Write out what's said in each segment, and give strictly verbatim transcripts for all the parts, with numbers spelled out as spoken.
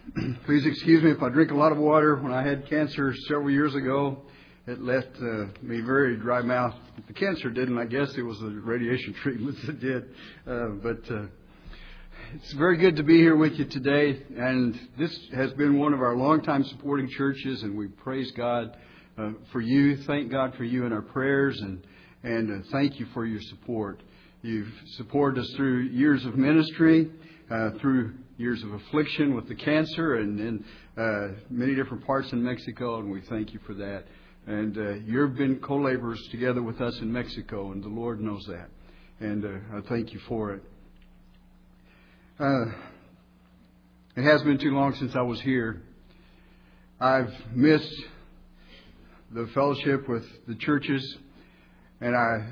Please excuse me if I drink a lot of water. When I had cancer several years ago, it left uh, me very dry mouth. The cancer didn't, I guess it was the radiation treatments that did. Uh, but uh, it's very good to be here with you today. And this has been one of our longtime supporting churches, and we praise God uh, for you. Thank God for you in our prayers, and, and uh, thank you for your support. You've supported us through years of ministry, uh, through years of affliction with the cancer, and in uh, many different parts in Mexico, and we thank you for that. And uh, you've been co-laborers together with us in Mexico, and the Lord knows that. And uh, I thank you for it. Uh, it has been too long since I was here. I've missed the fellowship with the churches, and I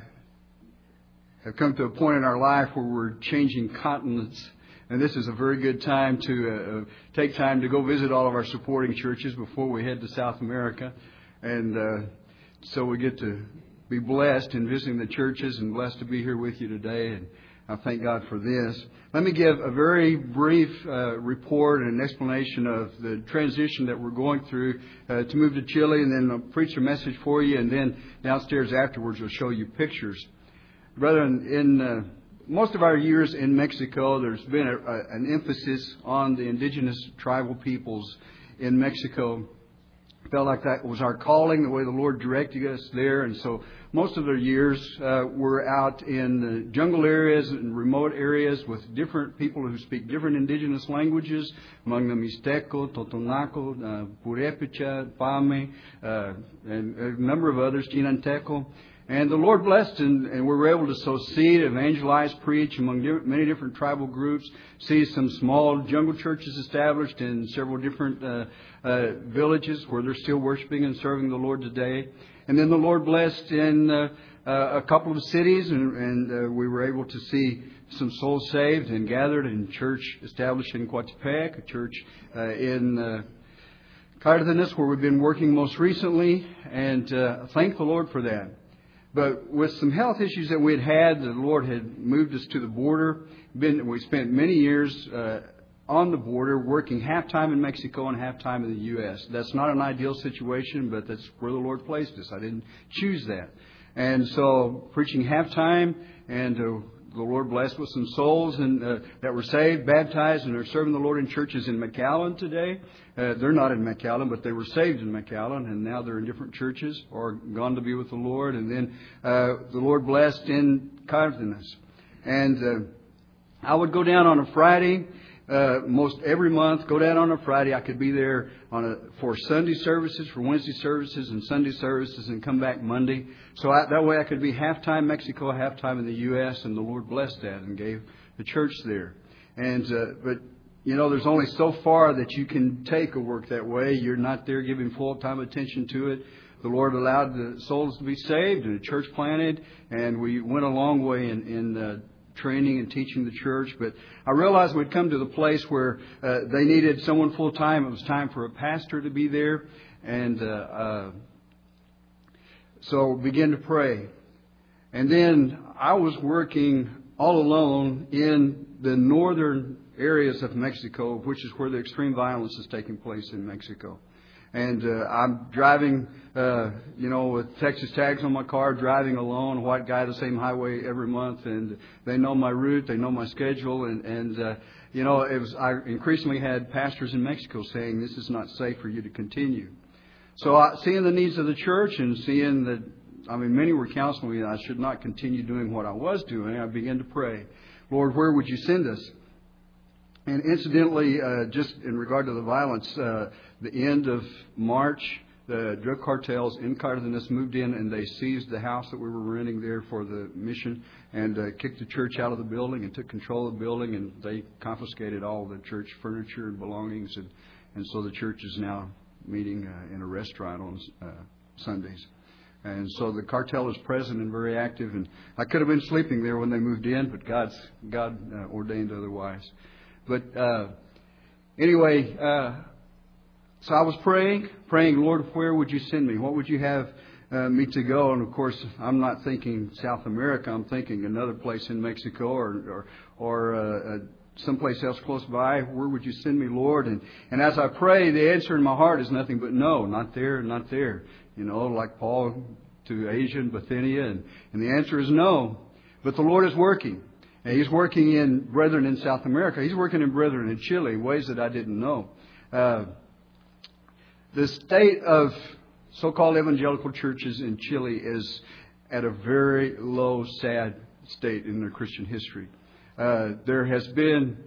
have come to a point in our life where we're changing continents. And this is a very good time to uh, take time to go visit all of our supporting churches before we head to South America. And uh, so we get to be blessed in visiting the churches, and blessed to be here with you today. And I thank God for this. Let me give a very brief uh, report and an explanation of the transition that we're going through uh, to move to Chile, and then I'll preach a message for you, and then downstairs afterwards we'll show you pictures. Brother, in, in uh, most of our years in Mexico, there's been a, a, an emphasis on the indigenous tribal peoples in Mexico. Felt like that was our calling, the way the Lord directed us there. And so most of the years uh, we're out in the jungle areas and remote areas with different people who speak different indigenous languages, among them Mixteco, Totonaco, uh, Purepecha, Pame, uh, and a number of others, Chinanteco. And the Lord blessed, and, and we were able to sow seed, evangelize, preach among di- many different tribal groups, see some small jungle churches established in several different uh, uh, villages where they're still worshiping and serving the Lord today. And then the Lord blessed in uh, uh, a couple of cities, and, and uh, we were able to see some souls saved and gathered in church established in Coatepec, a church uh, in uh, Cardenas, where we've been working most recently, and uh, thank the Lord for that. But with some health issues that we had had, the Lord had moved us to the border. Been, we spent many years uh, on the border, working half-time in Mexico and half-time in the U S That's not an ideal situation, but that's where the Lord placed us. I didn't choose that. And so, preaching half-time, and uh, the Lord blessed with some souls and uh, that were saved, baptized, and are serving the Lord in churches in McAllen today. Uh, they're not in McAllen, but they were saved in McAllen, and now they're in different churches or gone to be with the Lord. And then uh, the Lord blessed in Cardenas. And uh, I would go down on a Friday, uh, most every month, go down on a Friday. I could be there on a, for Sunday services, for Wednesday services, and Sunday services, and come back Monday. So I, that way I could be half-time Mexico, half-time in the U S, and the Lord blessed that and gave the church there. And uh, but, you know, there's only so far that you can take a work that way. You're not there giving full-time attention to it. The Lord allowed the souls to be saved and a church planted, and we went a long way in, in uh, training and teaching the church. But I realized we'd come to the place where uh, they needed someone full-time. It was time for a pastor to be there. And uh, uh, so began to pray. And then I was working all alone in the northern areas of Mexico, which is where the extreme violence is taking place in Mexico. And uh, I'm driving, uh, you know, with Texas tags on my car, driving alone, a white guy, the same highway every month. And they know my route, they know my schedule. And, and uh, you know, it was, I increasingly had pastors in Mexico saying, this is not safe for you to continue. So uh, seeing the needs of the church and seeing that, I mean, many were counseling me that I should not continue doing what I was doing, I began to pray, Lord, where would you send us? And incidentally, uh, just in regard to the violence, uh, the end of March, the drug cartels in Cardenas moved in and they seized the house that we were renting there for the mission, and uh, kicked the church out of the building and took control of the building, and they confiscated all the church furniture and belongings, and, and so the church is now meeting uh, in a restaurant on uh, Sundays. And so the cartel is present and very active, and I could have been sleeping there when they moved in, but God's God uh, ordained otherwise. But uh, anyway, uh, so I was praying, praying, Lord, where would you send me? What would you have uh, me to go? And of course, I'm not thinking South America. I'm thinking another place in Mexico, or or, or uh, someplace else close by? Where would you send me, Lord? And, and as I pray, the answer in my heart is nothing but no, not there, not there. You know, like Paul to Asia and Bithynia. And, and the answer is no. But the Lord is working. And He's working in brethren in South America. He's working in brethren in Chile in ways that I didn't know. Uh, the state of so-called evangelical churches in Chile is at a very low, sad state in their Christian history. Uh, there has been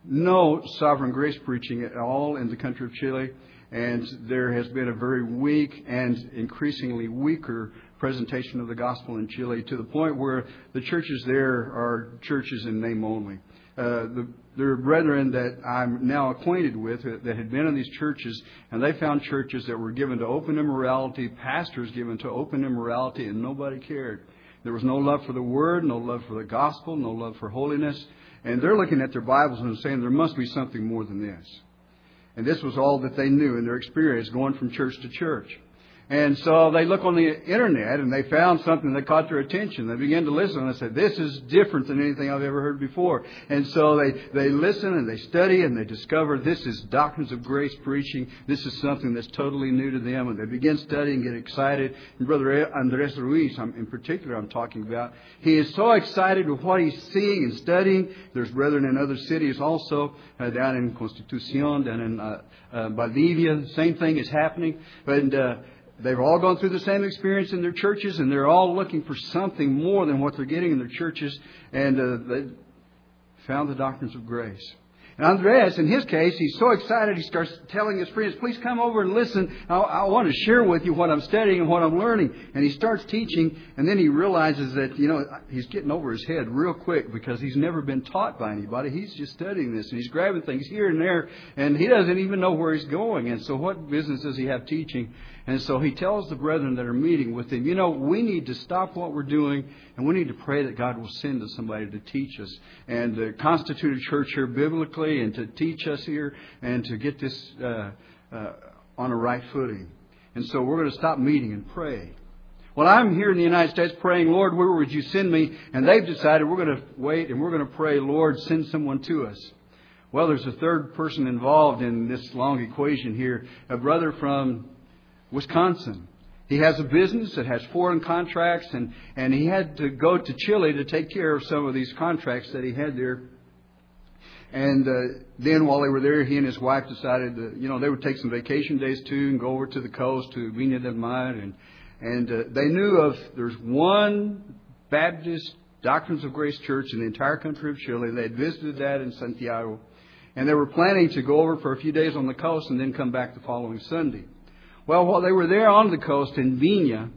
no sovereign grace preaching at all in the country of Chile, and there has been a very weak and increasingly weaker presentation of the gospel in Chile, to the point where the churches there are churches in name only. Uh, the, there are brethren that I'm now acquainted with that had been in these churches, and they found churches that were given to open immorality, pastors given to open immorality, and nobody cared. There was no love for the Word, no love for the gospel, no love for holiness. And they're looking at their Bibles and saying there must be something more than this. And this was all that they knew in their experience going from church to church. And so they look on the internet and they found something that caught their attention. They began to listen and they said, this is different than anything I've ever heard before. And so they, they listen and they study and they discover this is doctrines of grace preaching. This is something that's totally new to them. And they begin studying, get excited. And Brother Andres Ruiz, I'm, in particular, I'm talking about, he is so excited with what he's seeing and studying. There's brethren in other cities also, uh, down in Constitucion, down in uh, uh, Valdivia. The same thing is happening. But uh, They've all gone through the same experience in their churches, and they're all looking for something more than what they're getting in their churches. And uh, they found the doctrines of grace. And Andres, in his case, he's so excited, he starts telling his friends, please come over and listen. I, I want to share with you what I'm studying and what I'm learning. And he starts teaching, and then he realizes that, you know, he's getting over his head real quick because he's never been taught by anybody. He's just studying this, and he's grabbing things here and there, and he doesn't even know where he's going. And so what business does he have teaching? And so he tells the brethren that are meeting with him, you know, we need to stop what we're doing, and we need to pray that God will send us somebody to teach us and to constitute a church here biblically and to teach us here and to get this uh, uh, on a right footing. And so we're going to stop meeting and pray. Well, I'm here in the United States praying, Lord, where would you send me? And they've decided we're going to wait and we're going to pray, Lord, send someone to us. Well, there's a third person involved in this long equation here, a brother from Wisconsin. He has a business that has foreign contracts, and, and he had to go to Chile to take care of some of these contracts that he had there. And uh, then while they were there, he and his wife decided that, you know, they would take some vacation days too and go over to the coast to Viña del Mar. And, and uh, they knew of, there's one Baptist Doctrines of Grace church in the entire country of Chile. They had visited that in Santiago. And they were planning to go over for a few days on the coast and then come back the following Sunday. Well, while they were there on the coast in Viña,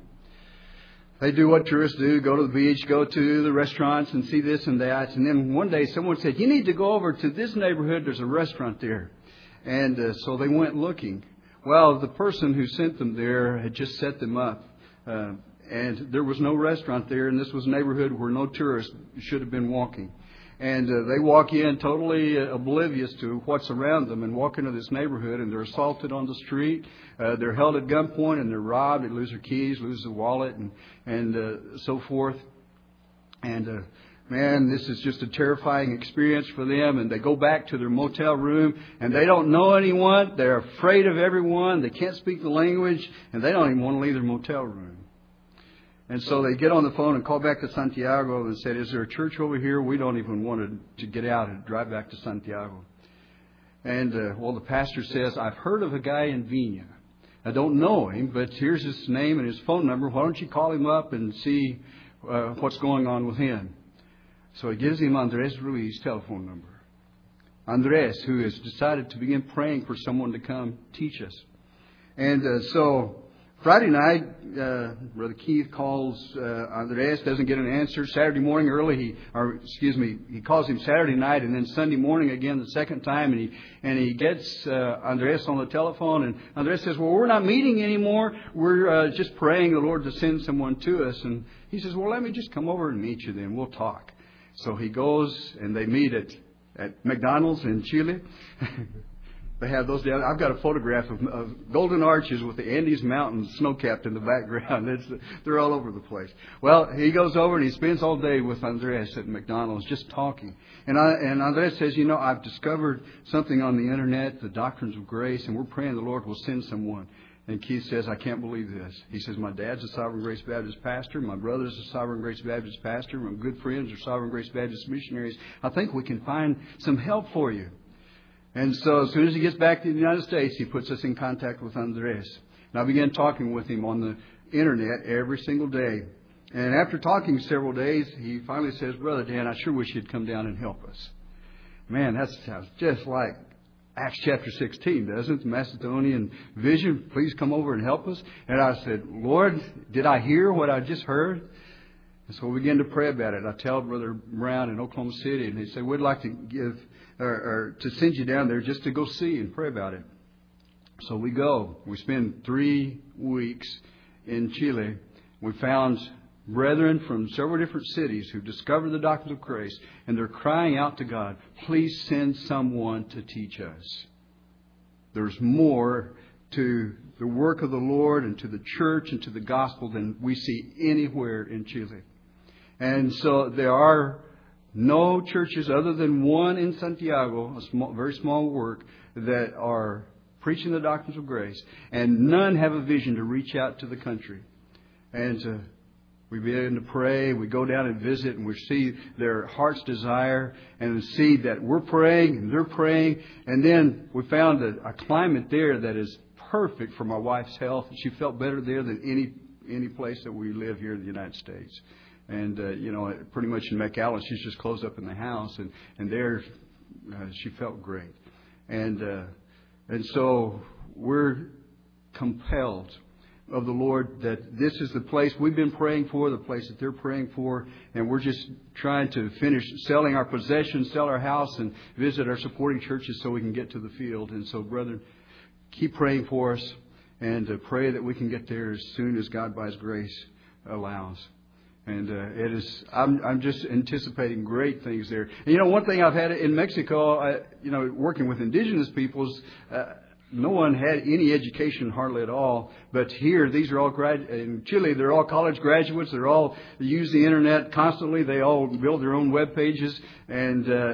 they do what tourists do, go to the beach, go to the restaurants and see this and that. And then one day someone said, you need to go over to this neighborhood. There's a restaurant there. And uh, so they went looking. Well, the person who sent them there had just set them up. Uh, and there was no restaurant there. And this was a neighborhood where no tourists should have been walking. And uh, they walk in totally uh, oblivious to what's around them and walk into this neighborhood, and they're assaulted on the street. Uh, they're held at gunpoint and they're robbed. They lose their keys, lose their wallet, and and uh, so forth. And uh, man, this is just a terrifying experience for them. And they go back to their motel room, and they don't know anyone. They're afraid of everyone. They can't speak the language, and they don't even want to leave their motel room. And so they get on the phone and call back to Santiago and said, is there a church over here? We don't even want to, to get out and drive back to Santiago. And, uh, well, the pastor says, I've heard of a guy in Viña. I don't know him, but here's his name and his phone number. Why don't you call him up and see uh, what's going on with him? So he gives him Andres Ruiz's telephone number. Andres, who has decided to begin praying for someone to come teach us. And uh, so Friday night, uh, Brother Keith calls uh, Andres, doesn't get an answer. Saturday morning early, he, or excuse me, he calls him Saturday night, and then Sunday morning again the second time, and he and he gets uh, Andres on the telephone, and Andres says, well, we're not meeting anymore. We're uh, just praying the Lord to send someone to us. And he says, well, let me just come over and meet you then. We'll talk. So he goes, and they meet at, at McDonald's in Chile. They have those down. I've got a photograph of, of Golden Arches with the Andes Mountains snow-capped in the background. It's, they're all over the place. Well, he goes over and he spends all day with Andres at McDonald's just talking. And, I, and Andres says, you know, I've discovered something on the Internet, the Doctrines of Grace, and we're praying the Lord will send someone. And Keith says, I can't believe this. He says, my dad's a Sovereign Grace Baptist pastor. My brother's a Sovereign Grace Baptist pastor. My good friends are Sovereign Grace Baptist missionaries. I think we can find some help for you. And so as soon as he gets back to the United States, he puts us in contact with Andres. And I began talking with him on the Internet every single day. And after talking several days, he finally says, Brother Dan, I sure wish you'd come down and help us. Man, that sounds just like Acts chapter sixteen, doesn't it? The Macedonian vision. Please come over and help us. And I said, Lord, did I hear what I just heard? And so we began to pray about it. I tell Brother Brown in Oklahoma City, and he said, we'd like to give or, or to send you down there just to go see and pray about it. So we go. We spend three weeks in Chile. We found brethren from several different cities who discovered the doctrines of grace, and they're crying out to God, please send someone to teach us. There's more to the work of the Lord and to the church and to the gospel than we see anywhere in Chile. And so there are no churches other than one in Santiago, a small, very small work, that are preaching the doctrines of grace. And none have a vision to reach out to the country. And uh, we begin to pray. We go down and visit, and we see their heart's desire, and see that we're praying and they're praying. And then we found a, a climate there that is perfect for my wife's health. She felt better there than any any place that we live here in the United States. And, uh, you know, pretty much in McAllen, she's just closed up in the house. And, and there uh, she felt great. And, uh, and so we're compelled of the Lord that this is the place we've been praying for, the place that they're praying for. And we're just trying to finish selling our possessions, sell our house, and visit our supporting churches so we can get to the field. And so, brethren, keep praying for us, and uh, pray that we can get there as soon as God, by His grace, allows. And uh, it is. I'm, I'm just anticipating great things there. And you know, one thing I've had in Mexico, I, you know, working with indigenous peoples, uh, no one had any education hardly at all. But here, these are all grad. In Chile, they're all college graduates. They're all they use the internet constantly. They all build their own web pages, and uh,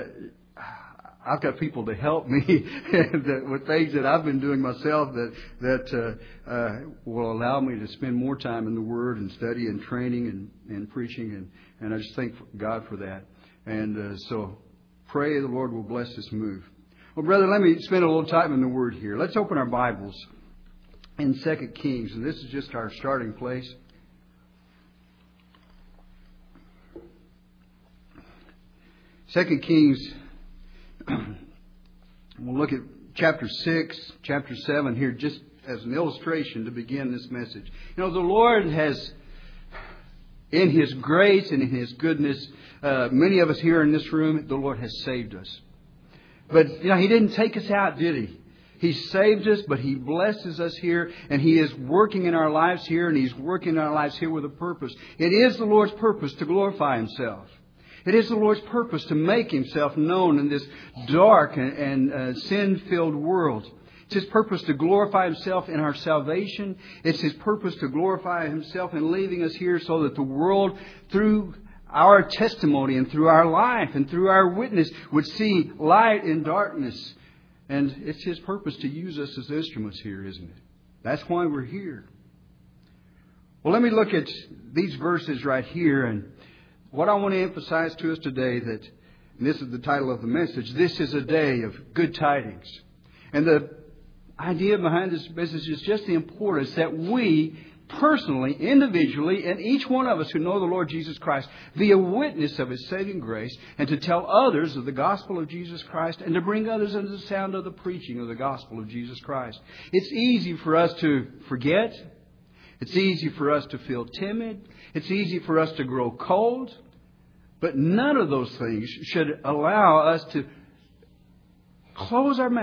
I've got people to help me with things that I've been doing myself that that uh, uh, will allow me to spend more time in the Word and study and training and, and preaching. And, and I just thank God for that. And uh, so pray the Lord will bless this move. Well, brother, let me spend a little time in the Word here. Let's open our Bibles in Second Kings. And this is just our starting place. Second Kings. We'll look at chapter six, chapter seven here just as an illustration to begin this message. You know, the Lord has, in His grace and in His goodness, uh, many of us here in this room, the Lord has saved us. But, you know, He didn't take us out, did He? He saved us, but He blesses us here, and He is working in our lives here, and He's working in our lives here with a purpose. It is the Lord's purpose to glorify Himself. It is the Lord's purpose to make Himself known in this dark and, and uh, sin-filled world. It's His purpose to glorify Himself in our salvation. It's His purpose to glorify Himself in leaving us here so that the world, through our testimony and through our life and through our witness, would see light in darkness. And it's His purpose to use us as instruments here, isn't it? That's why we're here. Well, let me look at these verses right here, and what I want to emphasize to us today, that, and this is the title of the message, this is a day of good tidings. And the idea behind this message is just the importance that we personally, individually, and each one of us who know the Lord Jesus Christ, be a witness of His saving grace, and to tell others of the gospel of Jesus Christ, and to bring others under the sound of the preaching of the gospel of Jesus Christ. It's easy for us to forget. It's easy for us to feel timid. It's easy for us to grow cold. But none of those things should allow us to close our mouth,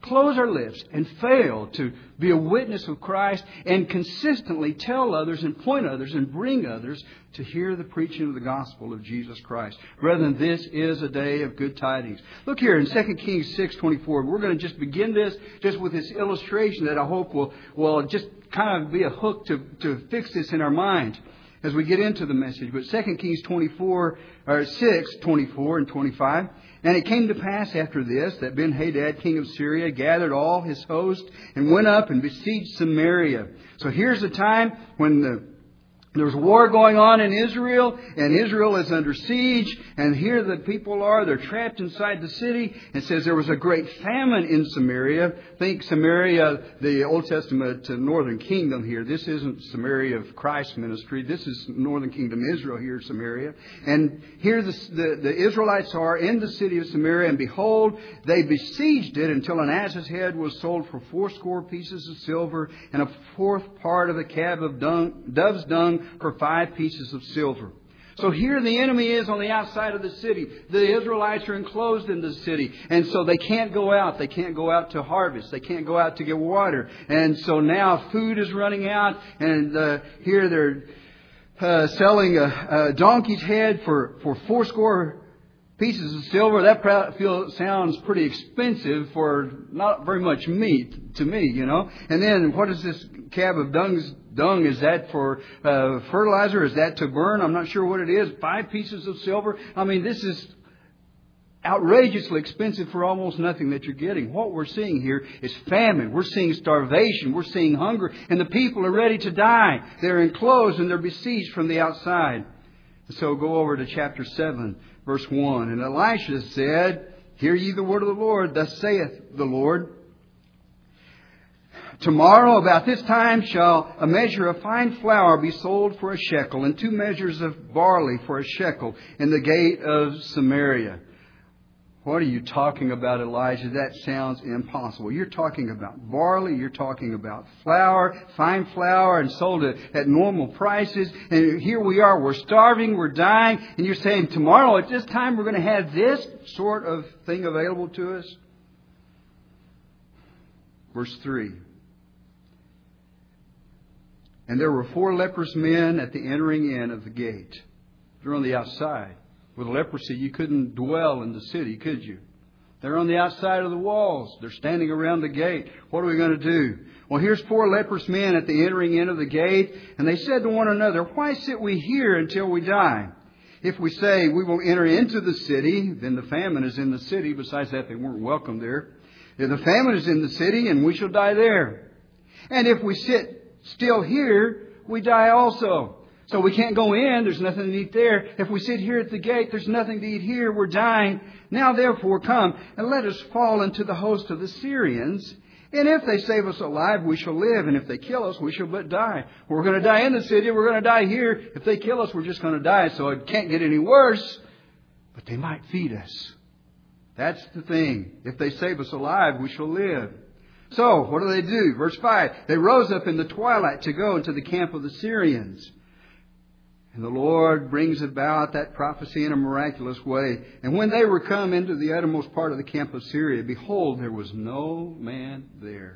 close our lips and fail to be a witness of Christ and consistently tell others and point others and bring others to hear the preaching of the gospel of Jesus Christ. Brethren, this is a day of good tidings. Look here in Second Kings six twenty-four. We're going to just begin this just with this illustration that I hope will, will just kind of be a hook to, to fix this in our mind as we get into the message. But Second Kings twenty-four, or six, twenty-four and twenty-five. And it came to pass after this that Ben-Hadad, king of Syria, gathered all his host and went up and besieged Samaria. So here's the time when the There's war going on in Israel, and Israel is under siege, and here the people are, they're trapped inside the city. It says there was a great famine in Samaria. Think Samaria, the Old Testament northern kingdom here. This isn't Samaria of Christ's ministry. This is northern kingdom Israel here, Samaria. And here the, the, the Israelites are in the city of Samaria, and behold, they besieged it until an ass's head was sold for fourscore pieces of silver, and a fourth part of a cab of dung, dove's dung, for five pieces of silver. So here the enemy is on the outside of the city. The Israelites are enclosed in the city. And so they can't go out. They can't go out to harvest. They can't go out to get water. And so now food is running out. And uh, here they're uh, selling a, a donkey's head for, for fourscore pieces of silver. That feel, sounds pretty expensive for not very much meat to me, you know. And then what is this cab of dung? Dung, is that for uh, fertilizer? Is that to burn? I'm not sure what it is. Five pieces of silver. I mean, this is outrageously expensive for almost nothing that you're getting. What we're seeing here is famine. We're seeing starvation. We're seeing hunger. And the people are ready to die. They're enclosed and they're besieged from the outside. So go over to chapter seven, verse one. And Elisha said, "Hear ye the word of the Lord. Thus saith the Lord. Tomorrow about this time shall a measure of fine flour be sold for a shekel, and two measures of barley for a shekel in the gate of Samaria." What are you talking about, Elijah? That sounds impossible. You're talking about barley. You're talking about flour, fine flour, and sold at, at normal prices. And here we are. We're starving. We're dying. And you're saying tomorrow at this time we're going to have this sort of thing available to us? Verse three. And there were four leprous men at the entering in of the gate. They're on the outside. With leprosy, you couldn't dwell in the city, could you? They're on the outside of the walls. They're standing around the gate. What are we going to do? Well, here's four leprous men at the entering in of the gate. And they said to one another, "Why sit we here until we die? If we say we will enter into the city, then the famine is in the city." Besides that, they weren't welcome there. "If the famine is in the city, and we shall die there. And if we sit still here, we die also." So we can't go in. There's nothing to eat there. If we sit here at the gate, there's nothing to eat here. We're dying. Now therefore come and let us fall into the host of the Syrians. And if they save us alive, we shall live. And if they kill us, we shall but die. We're going to die in the city. We're going to die here. If they kill us, we're just going to die. So it can't get any worse. But they might feed us. That's the thing. If they save us alive, we shall live. So what do they do? Verse five. They rose up in the twilight to go into the camp of the Syrians. And the Lord brings about that prophecy in a miraculous way. And when they were come into the uttermost part of the camp of Syria, behold, there was no man there.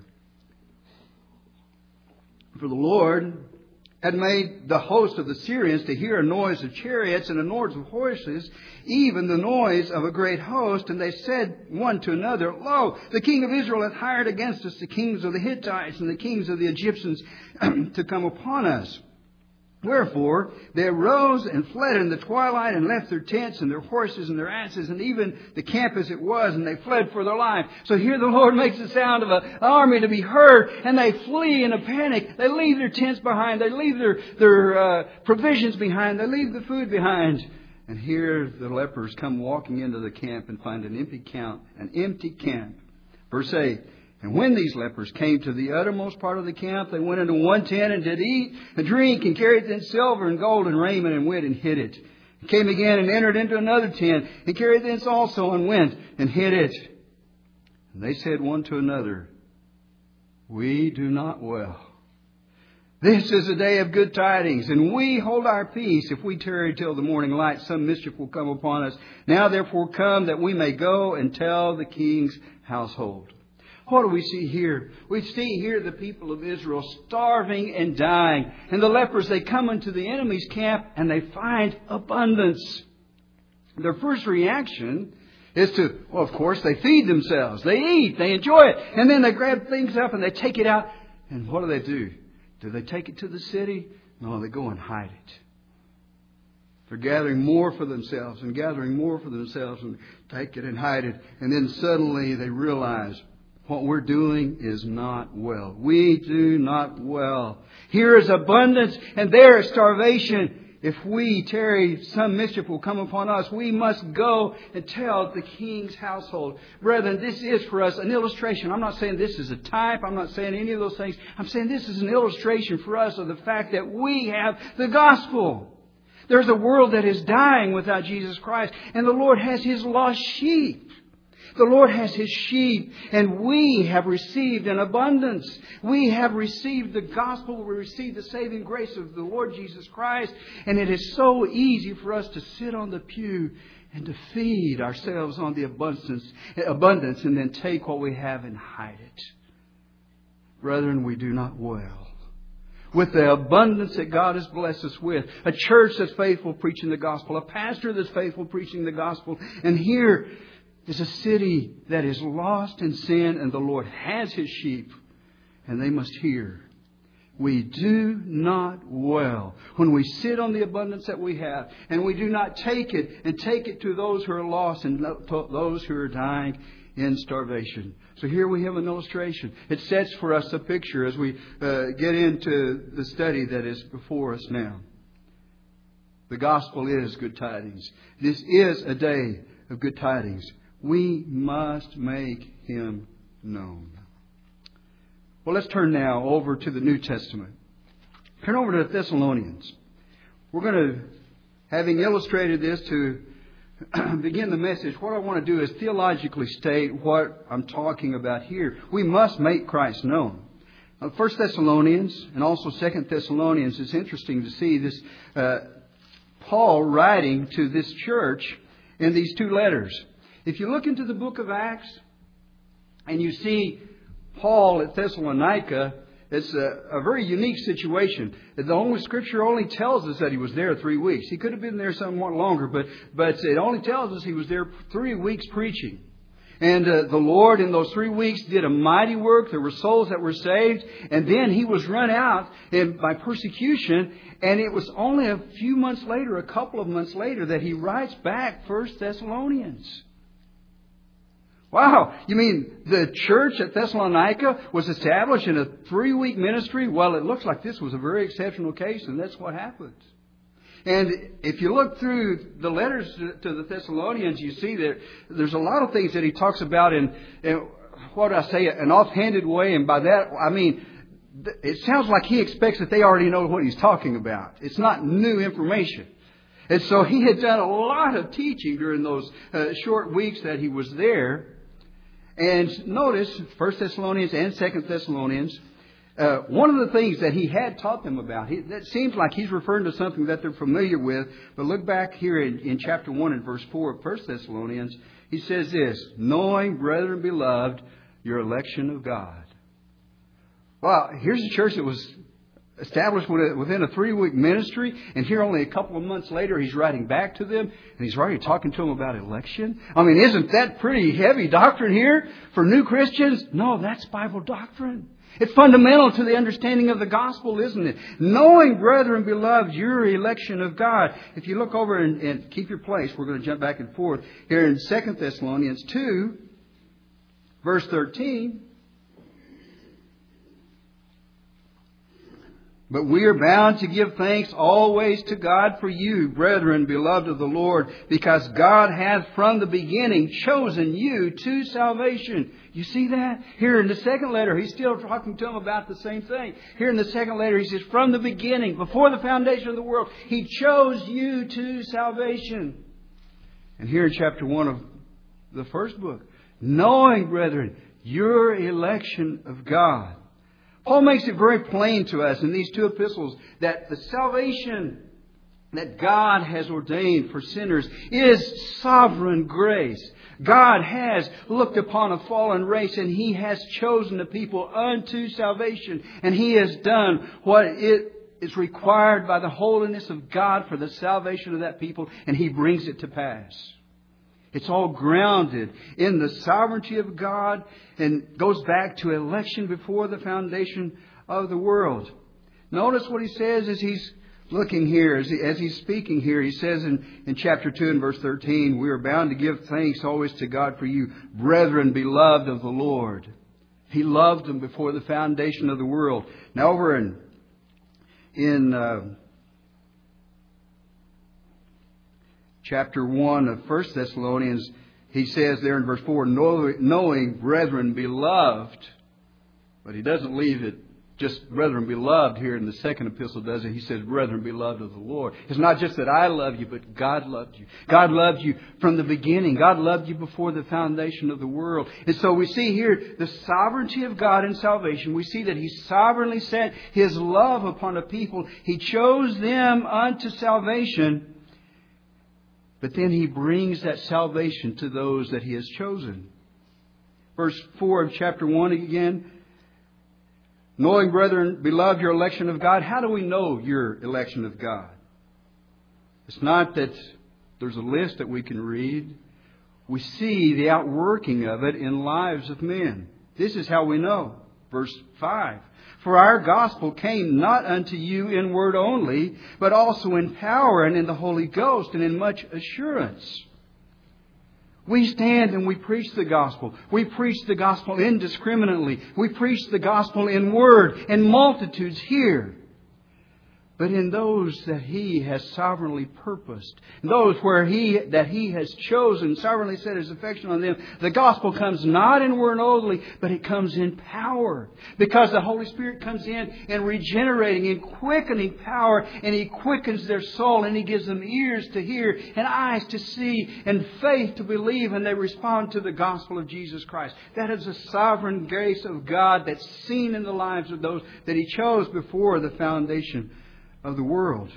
For the Lord had made the host of the Syrians to hear a noise of chariots and a noise of horses, even the noise of a great host. And they said one to another, "Lo, the king of Israel hath hired against us the kings of the Hittites and the kings of the Egyptians to come upon us." Wherefore they arose and fled in the twilight and left their tents and their horses and their asses and even the camp as it was, and they fled for their life. So here the Lord makes the sound of an army to be heard, and they flee in a panic. They leave their tents behind. They leave their, their uh, provisions behind. They leave the food behind. And here the lepers come walking into the camp and find an empty camp, an empty camp. Verse eight. And when these lepers came to the uttermost part of the camp, they went into one tent and did eat and drink, and carried thence silver and gold and raiment, and went and hid it. And came again and entered into another tent, and carried thence also, and went and hid it. And they said one to another, "We do not well. This is a day of good tidings, and we hold our peace. If we tarry till the morning light, some mischief will come upon us. Now therefore come, that we may go and tell the king's household." What do we see here? We see here the people of Israel starving and dying. And the lepers, they come into the enemy's camp and they find abundance. Their first reaction is to, well, of course, they feed themselves. They eat. They enjoy it. And then they grab things up and they take it out. And what do they do? Do they take it to the city? No, they go and hide it. They're gathering more for themselves and gathering more for themselves and take it and hide it. And then suddenly they realize what we're doing is not well. We do not well. Here is abundance and there is starvation. If we tarry, some mischief will come upon us. We must go and tell the king's household. Brethren, this is for us an illustration. I'm not saying this is a type. I'm not saying any of those things. I'm saying this is an illustration for us of the fact that we have the gospel. There's a world that is dying without Jesus Christ. And the Lord has His lost sheep. The Lord has His sheep, and we have received an abundance. We have received the gospel. We received the saving grace of the Lord Jesus Christ. And it is so easy for us to sit on the pew and to feed ourselves on the abundance, abundance and then take what we have and hide it. Brethren, we do not well. With the abundance that God has blessed us with, a church that's faithful preaching the gospel, a pastor that's faithful preaching the gospel, and here is a city that is lost in sin, and the Lord has His sheep, and they must hear. We do not well when we sit on the abundance that we have, and we do not take it and take it to those who are lost and those who are dying in starvation. So here we have an illustration. It sets for us a picture as we uh, get into the study that is before us now. The gospel is good tidings. This is a day of good tidings. We must make Him known. Well, let's turn now over to the New Testament. Turn over to the Thessalonians. We're going to, having illustrated this, to begin the message. What I want to do is theologically state what I'm talking about here. We must make Christ known. Now, First Thessalonians and also Second Thessalonians, it's interesting to see this uh, Paul writing to this church in these two letters. If you look into the book of Acts and you see Paul at Thessalonica, it's a, a very unique situation. The only Scripture only tells us that he was there three weeks. He could have been there somewhat longer, but, but it only tells us he was there three weeks preaching. And uh, the Lord in those three weeks did a mighty work. There were souls that were saved. And then he was run out in, by persecution. And it was only a few months later, a couple of months later, that he writes back First Thessalonians. Wow, you mean the church at Thessalonica was established in a three-week ministry? Well, it looks like this was a very exceptional case, and that's what happened. And if you look through the letters to the Thessalonians, you see that there's a lot of things that he talks about in, in what I say, an offhanded way. And by that, I mean, it sounds like he expects that they already know what he's talking about. It's not new information. And so he had done a lot of teaching during those uh, short weeks that he was there. And notice, First Thessalonians and Second Thessalonians, uh, one of the things that he had taught them about, he, that seems like he's referring to something that they're familiar with. But look back here in, in chapter one and verse four of First Thessalonians. He says this, knowing, brethren beloved, your election of God. Well, here's a church that was established within a three-week ministry, and here only a couple of months later he's writing back to them, and he's already talking to them about election. I mean, isn't that pretty heavy doctrine here for new Christians? No, that's Bible doctrine. It's fundamental to the understanding of the gospel, isn't it? Knowing, brethren beloved, your election of God. If you look over and, and keep your place, we're going to jump back and forth here in Second Thessalonians two, verse thirteen. But we are bound to give thanks always to God for you, brethren, beloved of the Lord, because God hath from the beginning chosen you to salvation. You see that? Here in the second letter, he's still talking to them about the same thing. Here in the second letter, he says, from the beginning, before the foundation of the world, He chose you to salvation. And here in chapter one of the first book, knowing, brethren, your election of God. Paul makes it very plain to us in these two epistles that the salvation that God has ordained for sinners is sovereign grace. God has looked upon a fallen race, and He has chosen the people unto salvation. And He has done what it is required by the holiness of God for the salvation of that people, and He brings it to pass. It's all grounded in the sovereignty of God and goes back to election before the foundation of the world. Notice what He says as He's looking here, as, he, as He's speaking here. He says in, in chapter two and verse thirteen, we are bound to give thanks always to God for you, brethren, beloved of the Lord. He loved them before the foundation of the world. Now over in, in uh, chapter one of First Thessalonians, he says there in verse four, knowing, brethren, beloved. But he doesn't leave it just brethren, beloved here in the second epistle, does it? He says, brethren, beloved of the Lord. It's not just that I love you, but God loved you. God loved you from the beginning. God loved you before the foundation of the world. And so we see here the sovereignty of God in salvation. We see that He sovereignly set His love upon a people. He chose them unto salvation. But then He brings that salvation to those that He has chosen. Verse four of chapter one again. Knowing, brethren, beloved, your election of God. How do we know your election of God? It's not that there's a list that we can read. We see the outworking of it in lives of men. This is how we know. Verse five. For our gospel came not unto you in word only, but also in power and in the Holy Ghost and in much assurance. We stand and we preach the gospel. We preach the gospel indiscriminately. We preach the gospel in word, and multitudes hear. But in those that He has sovereignly purposed, those where He that He has chosen, sovereignly set His affection on them, the gospel comes not in word only, but it comes in power. Because the Holy Spirit comes in and regenerating and quickening power, and He quickens their soul, and He gives them ears to hear and eyes to see and faith to believe, and they respond to the gospel of Jesus Christ. That is the sovereign grace of God that's seen in the lives of those that He chose before the foundation of the world.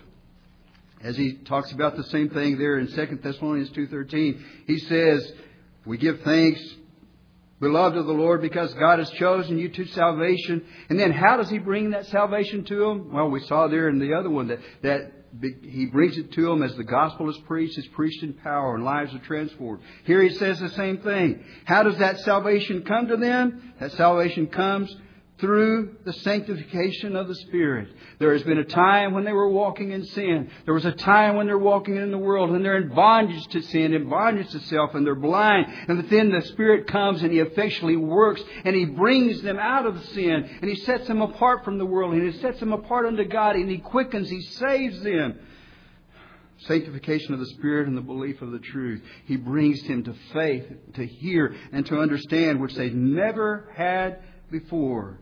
As he talks about the same thing there in Second Thessalonians two thirteen, he says, we give thanks, beloved of the Lord, because God has chosen you to salvation. And then how does He bring that salvation to them? Well, we saw there in the other one that, that He brings it to them as the gospel is preached. It's preached in power and lives are transformed. Here he says the same thing. How does that salvation come to them? That salvation comes through the sanctification of the Spirit. There has been a time when they were walking in sin. There was a time when they're walking in the world and they're in bondage to sin, in bondage to self, and they're blind. And then the Spirit comes and He effectually works and He brings them out of sin, and He sets them apart from the world, and He sets them apart unto God, and He quickens, He saves them. Sanctification of the Spirit and the belief of the truth. He brings them to faith, to hear and to understand, which they never had before.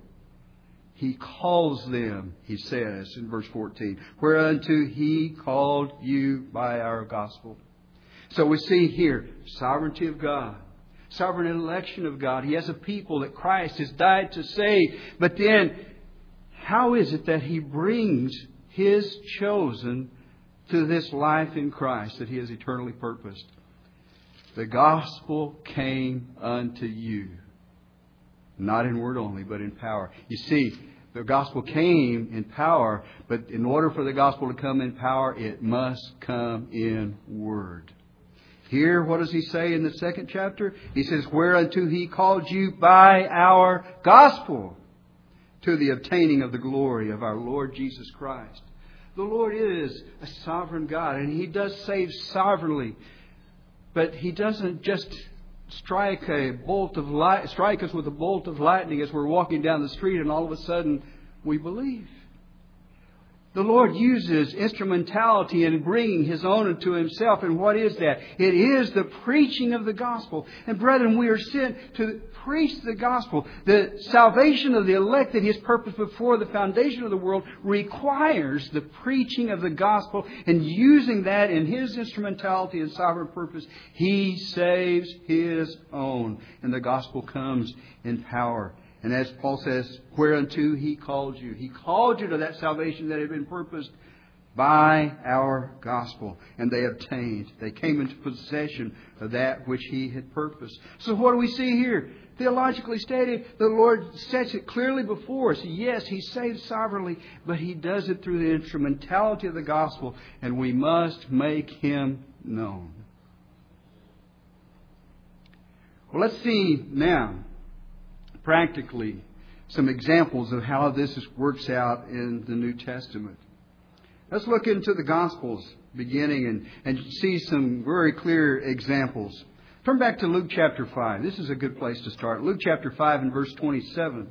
He calls them, he says in verse fourteen, whereunto He called you by our gospel. So we see here sovereignty of God, sovereign election of God. He has a people that Christ has died to save. But then, how is it that He brings His chosen to this life in Christ that He has eternally purposed? The gospel came unto you. Not in word only, but in power. You see, the gospel came in power, but in order for the gospel to come in power, it must come in word. Here, what does he say in the second chapter? He says, whereunto He called you by our gospel to the obtaining of the glory of our Lord Jesus Christ. The Lord is a sovereign God, and He does save sovereignly. But He doesn't just strike a bolt of light, strike us with a bolt of lightning as we're walking down the street, and all of a sudden we believe. The Lord uses instrumentality in bringing His own unto Himself. And what is that? It is the preaching of the gospel. And brethren, we are sent to preach the gospel. The salvation of the elect that His purpose before the foundation of the world requires the preaching of the gospel. And using that in His instrumentality and sovereign purpose, He saves His own. And the gospel comes in power. And as Paul says, whereunto He called you. He called you to that salvation that had been purposed by our gospel. And they obtained. They came into possession of that which He had purposed. So what do we see here? Theologically stated, the Lord sets it clearly before us. Yes, He saves sovereignly, but He does it through the instrumentality of the gospel, and we must make Him known. Well, let's see now, practically, some examples of how this works out in the New Testament. Let's look into the Gospels beginning and, and see some very clear examples. Turn back to Luke chapter five. This is a good place to start. Luke chapter five and verse twenty-seven.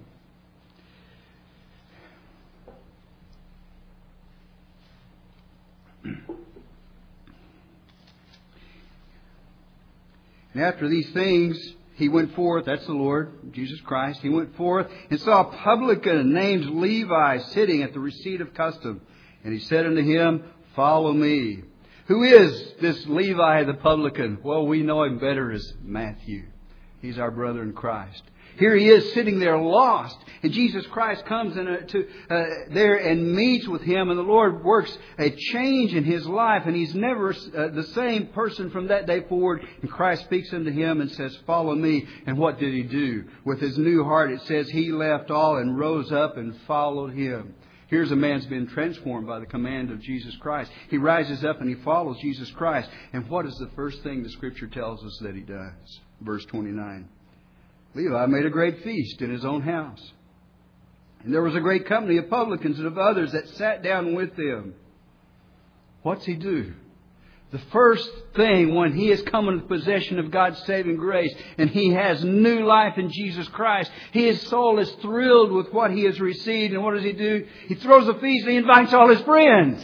And after these things, He went forth, that's the Lord, Jesus Christ, He went forth and saw a publican named Levi sitting at the receipt of custom. And He said unto him, Follow me. Who is this Levi the publican? Well, we know him better as Matthew. He's our brother in Christ. Here he is sitting there lost. And Jesus Christ comes in a, to, uh, there and meets with him. And the Lord works a change in his life. And he's never uh, the same person from that day forward. And Christ speaks unto him and says, Follow me. And what did he do? With his new heart, it says he left all and rose up and followed him. Here's a man who's been transformed by the command of Jesus Christ. He rises up and he follows Jesus Christ. And what is the first thing the Scripture tells us that he does? Verse twenty-nine. Levi made a great feast in his own house. And there was a great company of publicans and of others that sat down with them. What's he do? The first thing when he has come into possession of God's saving grace and he has new life in Jesus Christ, his soul is thrilled with what he has received. And what does he do? He throws a feast and he invites all his friends.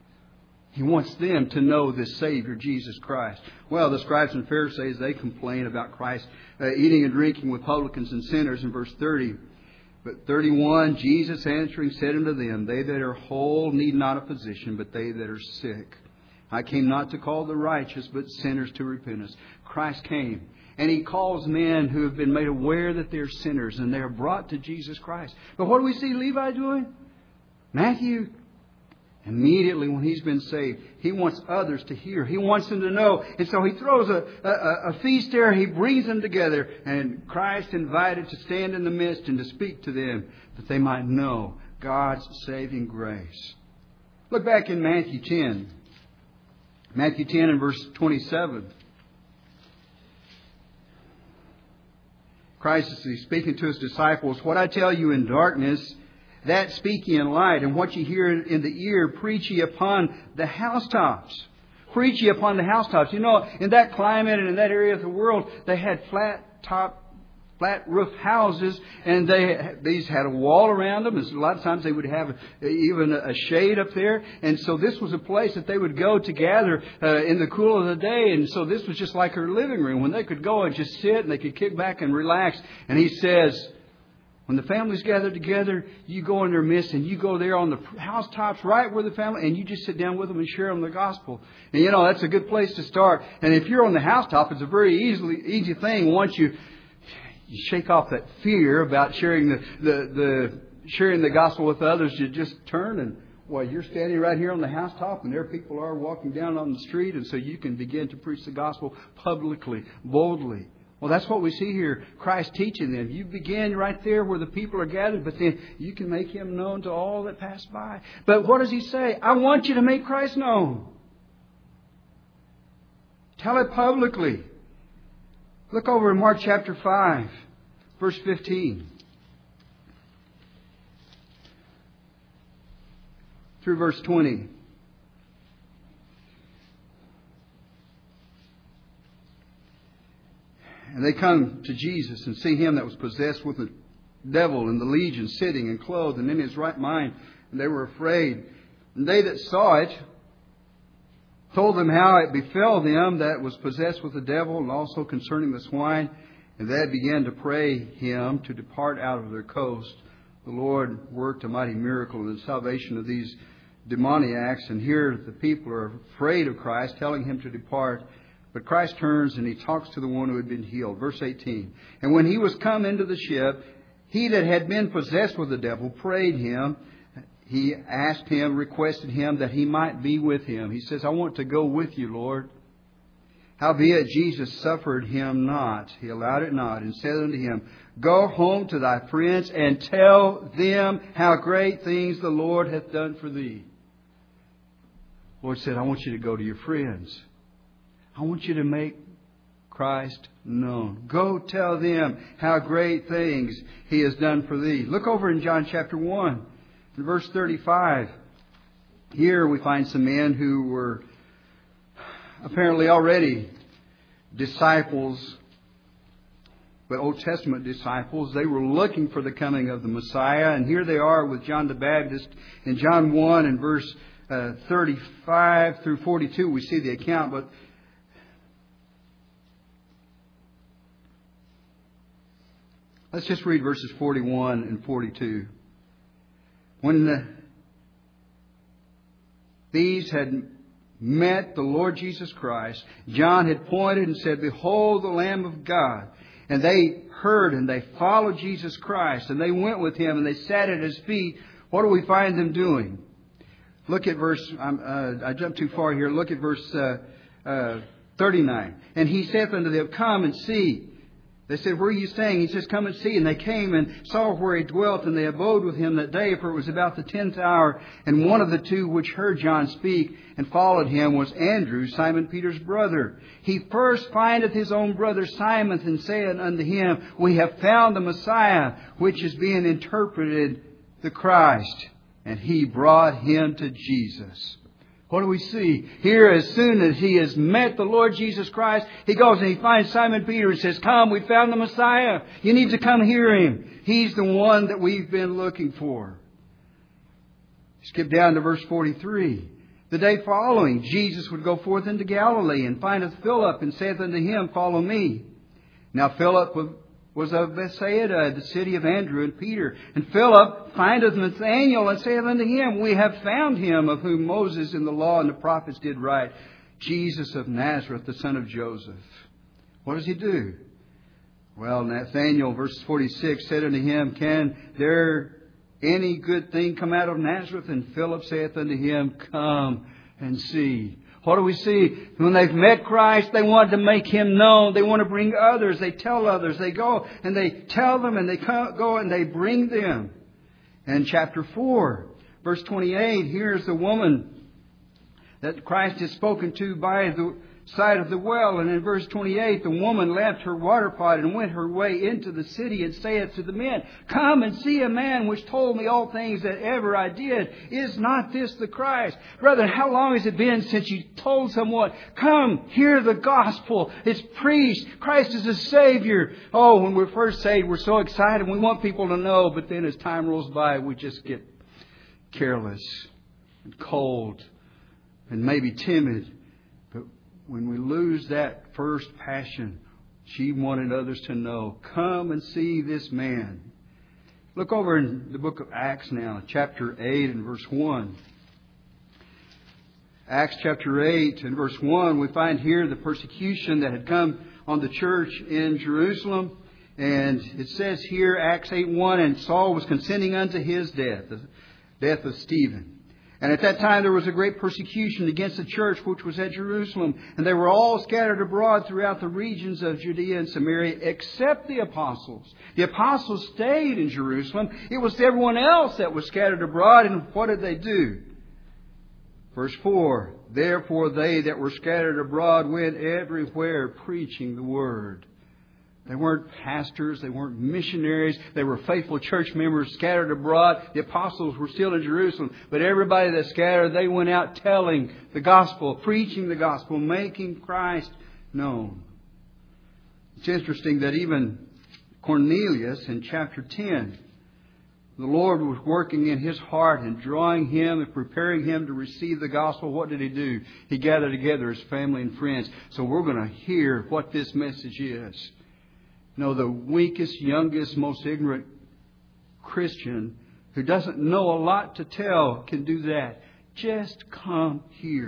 He wants them to know this Savior, Jesus Christ. Well, the scribes and Pharisees, they complain about Christ uh, eating and drinking with publicans and sinners in verse thirty. But thirty-one, Jesus answering said unto them, They that are whole need not a physician, but they that are sick. I came not to call the righteous, but sinners to repentance. Christ came, and He calls men who have been made aware that they're sinners, and they're brought to Jesus Christ. But what do we see Levi doing? Matthew, immediately when he's been saved, he wants others to hear. He wants them to know. And so he throws a, a, a feast there. He brings them together. And Christ invited to stand in the midst and to speak to them that they might know God's saving grace. Look back in Matthew ten. Matthew ten and verse twenty-seven. Christ is speaking to His disciples. What I tell you in darkness, that speak ye in light. And what ye hear in the ear, preach ye upon the housetops. Preach ye upon the housetops. You know, in that climate and in that area of the world, they had flat top, flat roof houses, and they these had a wall around them. And so a lot of times they would have even a shade up there. And so this was a place that they would go to gather uh, in the cool of the day. And so this was just like her living room, when they could go and just sit and they could kick back and relax. And He says, when the families gather together, you go in their midst and you go there on the housetops right where the family, and you just sit down with them and share them the gospel. And you know, that's a good place to start. And if you're on the housetop, it's a very easily easy thing once you you shake off that fear about sharing the, the, the sharing the gospel with others. You just turn and, well, you're standing right here on the housetop and there people are walking down on the street, and so you can begin to preach the gospel publicly, boldly. Well, that's what we see here, Christ teaching them. You begin right there where the people are gathered, but then you can make Him known to all that pass by. But what does He say? I want you to make Christ known. Tell it publicly. Look over in Mark chapter five, verse fifteen. Through verse twenty. And they come to Jesus and see Him that was possessed with the devil and the legion sitting and clothed and in His right mind. And they were afraid. And they that saw it told them how it befell them that was possessed with the devil, and also concerning the swine. And they began to pray Him to depart out of their coast. The Lord worked a mighty miracle in the salvation of these demoniacs. And here the people are afraid of Christ, telling Him to depart. But Christ turns and He talks to the one who had been healed. Verse eighteen. And when He was come into the ship, he that had been possessed with the devil prayed Him. he asked him, requested him that he might be with him. He says, I want to go with you, Lord. Howbeit Jesus suffered him not. He allowed it not, and said unto him, Go home to thy friends, and tell them how great things the Lord hath done for thee. The Lord said, I want you to go to your friends. I want you to make Christ known. Go tell them how great things He has done for thee. Look over in John chapter one, in verse thirty-five. Here we find some men who were apparently already disciples, but Old Testament disciples. They were looking for the coming of the Messiah. And here they are with John the Baptist. In John one and verse uh, thirty-five through forty-two, we see the account. But let's just read verses forty-one and forty-two. When the, these had met the Lord Jesus Christ, John had pointed and said, Behold the Lamb of God. And they heard and they followed Jesus Christ. And they went with Him and they sat at His feet. What do we find them doing? Look at verse, uh, I jumped too far here. Look at verse uh, uh, thirty-nine. And He saith unto them, Come and see. They said, Where are you staying? He says, Come and see. And they came and saw where He dwelt, and they abode with Him that day, for it was about the tenth hour. And one of the two which heard John speak and followed Him was Andrew, Simon Peter's brother. He first findeth his own brother Simon, and saith unto him, We have found the Messiah, which is being interpreted the Christ. And he brought him to Jesus. What do we see? Here, as soon as he has met the Lord Jesus Christ, he goes and he finds Simon Peter and says, Come, we found the Messiah. You need to come hear Him. He's the one that we've been looking for. Skip down to verse forty-three. The day following, Jesus would go forth into Galilee, and findeth Philip, and saith unto him, Follow me. Now Philip was of Bethsaida, the city of Andrew and Peter. And Philip findeth Nathanael, and saith unto him, We have found him, of whom Moses in the law and the prophets did write, Jesus of Nazareth, the son of Joseph. What does he do? Well, Nathanael, verse forty-six, said unto him, Can there any good thing come out of Nazareth? And Philip saith unto him, Come and see. What do we see? When they've met Christ, they want to make Him known. They want to bring others. They tell others. They go and they tell them, and they go and they bring them. And chapter four, verse twenty-eight, here's the woman that Christ has spoken to by the side of the well. And in verse twenty-eight, the woman left her water pot and went her way into the city, and saith to the men, Come and see a man which told me all things that ever I did. Is not this the Christ? Brethren, how long has it been since you told someone, Come, hear the gospel. It's preached. Christ is a Savior. Oh, when we're first saved, we're so excited. We want people to know. But then as time rolls by, we just get careless and cold and maybe timid. When we lose that first passion, she wanted others to know, Come and see this man. Look over in the book of Acts now, chapter eight and verse one. Acts chapter eight and verse one, we find here the persecution that had come on the church in Jerusalem. And it says here, Acts eight one, And Saul was consenting unto his death, the death of Stephen. And at that time there was a great persecution against the church which was at Jerusalem. And they were all scattered abroad throughout the regions of Judea and Samaria, except the apostles. The apostles stayed in Jerusalem. It was everyone else that was scattered abroad. And what did they do? Verse four, Therefore they that were scattered abroad went everywhere preaching the word. They weren't pastors. They weren't missionaries. They were faithful church members scattered abroad. The apostles were still in Jerusalem. But everybody that scattered, they went out telling the gospel, preaching the gospel, making Christ known. It's interesting that even Cornelius in chapter ten, the Lord was working in his heart and drawing him and preparing him to receive the gospel. What did He do? He gathered together his family and friends. So we're going to hear what this message is. No, the weakest, youngest, most ignorant Christian who doesn't know a lot to tell can do that. Just come here.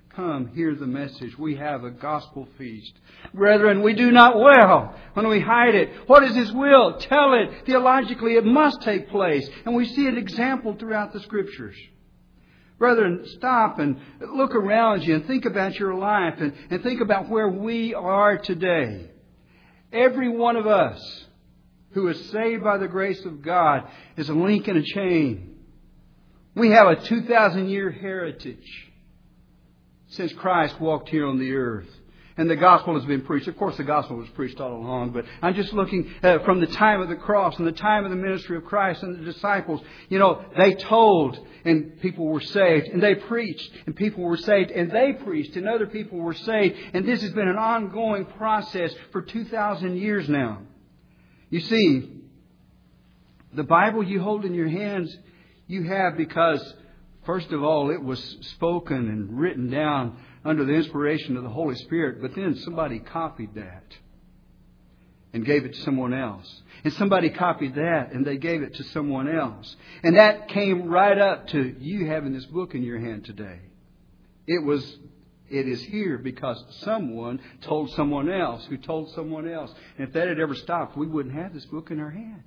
Come, hear the message. We have a gospel feast. Brethren, we do not well when we hide it. What is His will? Tell it. Theologically, it must take place. And we see an example throughout the Scriptures. Brethren, stop and look around you and think about your life and, and think about where we are today. Every one of us who is saved by the grace of God is a link in a chain. We have a two thousand year heritage since Christ walked here on the earth. And the gospel has been preached. Of course, the gospel was preached all along, but I'm just looking uh, from the time of the cross and the time of the ministry of Christ and the disciples. You know, they told and people were saved, and they preached and people were saved, and they preached and other people were saved. And this has been an ongoing process for two thousand years now. You see, the Bible you hold in your hands, you have because, first of all, it was spoken and written down under the inspiration of the Holy Spirit. But then somebody copied that and gave it to someone else. And somebody copied that and they gave it to someone else. And that came right up to you having this book in your hand today. It was, it is here because someone told someone else who told someone else. And if that had ever stopped, we wouldn't have this book in our hand.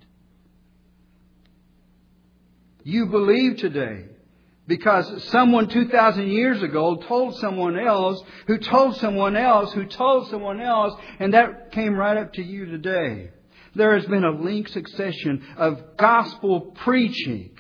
You believe today because someone two thousand years ago told someone else, who told someone else, who told someone else, and that came right up to you today. There has been a linked succession of gospel preaching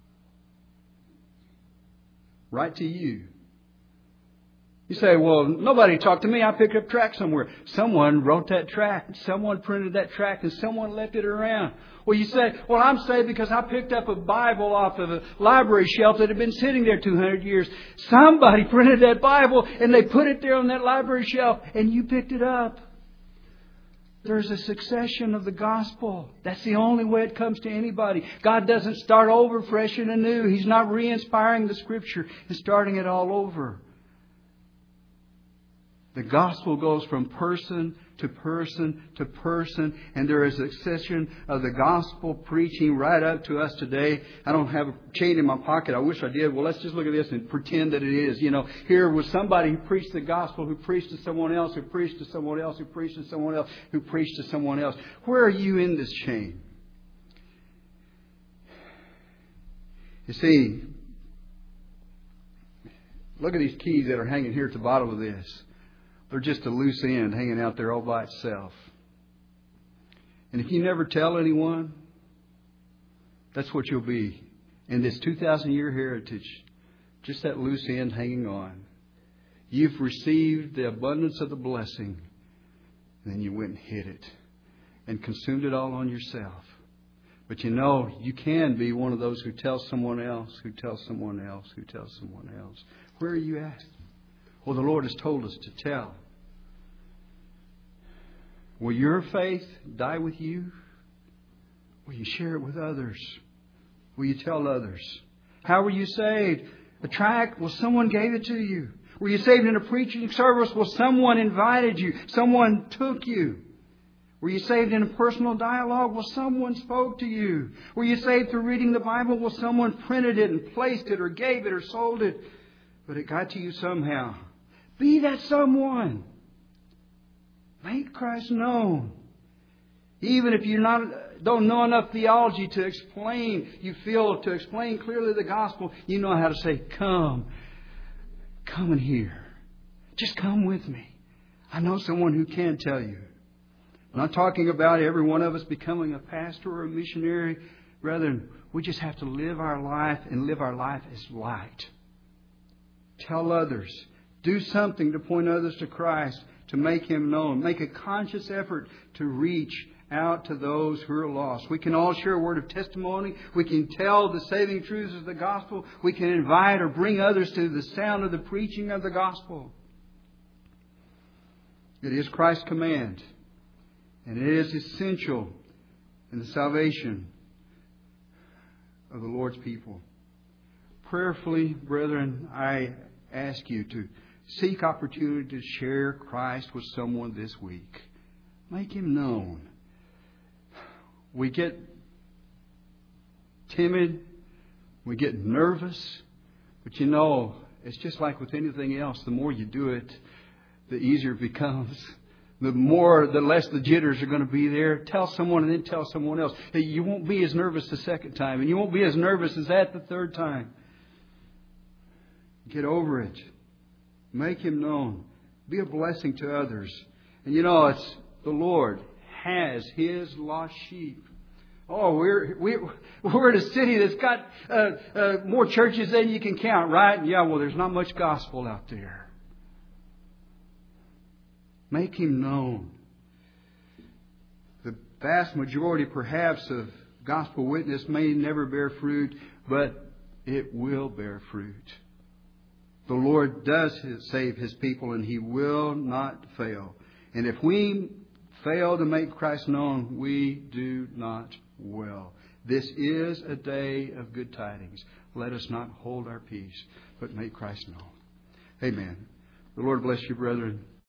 right to you. You say, well, nobody talked to me. I picked up tract somewhere. Someone wrote that tract. Someone printed that tract and someone left it around. Well, you say, well, I'm saved because I picked up a Bible off of a library shelf that had been sitting there two hundred years. Somebody printed that Bible and they put it there on that library shelf and you picked it up. There's a succession of the gospel. That's the only way it comes to anybody. God doesn't start over fresh and anew. He's not re-inspiring the Scripture and starting it all over. The gospel goes from person to person to person, and there is a succession of the gospel preaching right up to us today. I don't have a chain in my pocket. I wish I did. Well, let's just look at this and pretend that it is. You know, here was somebody who preached the gospel, who preached to someone else, who preached to someone else, who preached to someone else, who preached to someone else. Where are you in this chain? You see, look at these keys that are hanging here at the bottom of this. They're just a loose end hanging out there all by itself. And if you never tell anyone, that's what you'll be in this two thousand year heritage. Just that loose end hanging on. You've received the abundance of the blessing. And then you went and hid it. And consumed it all on yourself. But you know, you can be one of those who tells someone else, who tells someone else, who tells someone else. Where are you at? Well, the Lord has told us to tell. Will your faith die with you? Will you share it with others? Will you tell others? How were you saved? A tract? Well, someone gave it to you. Were you saved in a preaching service? Well, someone invited you. Someone took you. Were you saved in a personal dialogue? Well, someone spoke to you. Were you saved through reading the Bible? Well, someone printed it and placed it or gave it or sold it. But it got to you somehow. Be that someone. Make Christ known. Even if you not don't know enough theology to explain, you feel to explain clearly the gospel, you know how to say, come. Come and hear. Just come with me. I know someone who can tell you. I'm not talking about every one of us becoming a pastor or a missionary. Rather, we just have to live our life and live our life as light. Tell others. Do something to point others to Christ, to make Him known. Make a conscious effort to reach out to those who are lost. We can all share a word of testimony. We can tell the saving truths of the gospel. We can invite or bring others to the sound of the preaching of the gospel. It is Christ's command. And it is essential in the salvation of the Lord's people. Prayerfully, brethren, I ask you to seek opportunity to share Christ with someone this week. Make Him known. We get timid. We get nervous. But you know, it's just like with anything else. The more you do it, the easier it becomes. The more, the less the jitters are going to be there. Tell someone and then tell someone else. Hey, you won't be as nervous the second time. And you won't be as nervous as that the third time. Get over it. Make Him known. Be a blessing to others. And you know, it's the Lord has His lost sheep. Oh, we're we're we're in a city that's got uh, uh, more churches than you can count, right? Yeah, well, there's not much gospel out there. Make Him known. The vast majority, perhaps, of gospel witness may never bear fruit, but it will bear fruit. The Lord does save His people, and He will not fail. And if we fail to make Christ known, we do not well. This is a day of good tidings. Let us not hold our peace, but make Christ known. Amen. The Lord bless you, brethren.